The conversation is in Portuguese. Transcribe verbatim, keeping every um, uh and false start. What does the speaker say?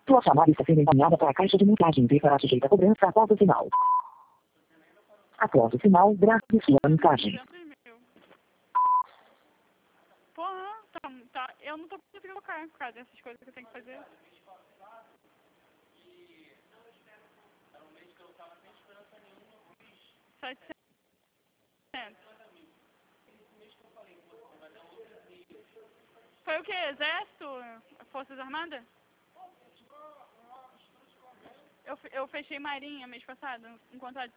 Sua chamada está sendo encaminhada para a caixa de mensagem e será sujeita a cobrança após o sinal. Após o sinal, grave sua mensagem. Porra, tá, tá. Eu não tô conseguindo colocar por causa dessas coisas que eu tenho que fazer. setecentos. Foi o que? Exército? Forças Armadas? Eu, eu fechei Marinha mês passado, um contrato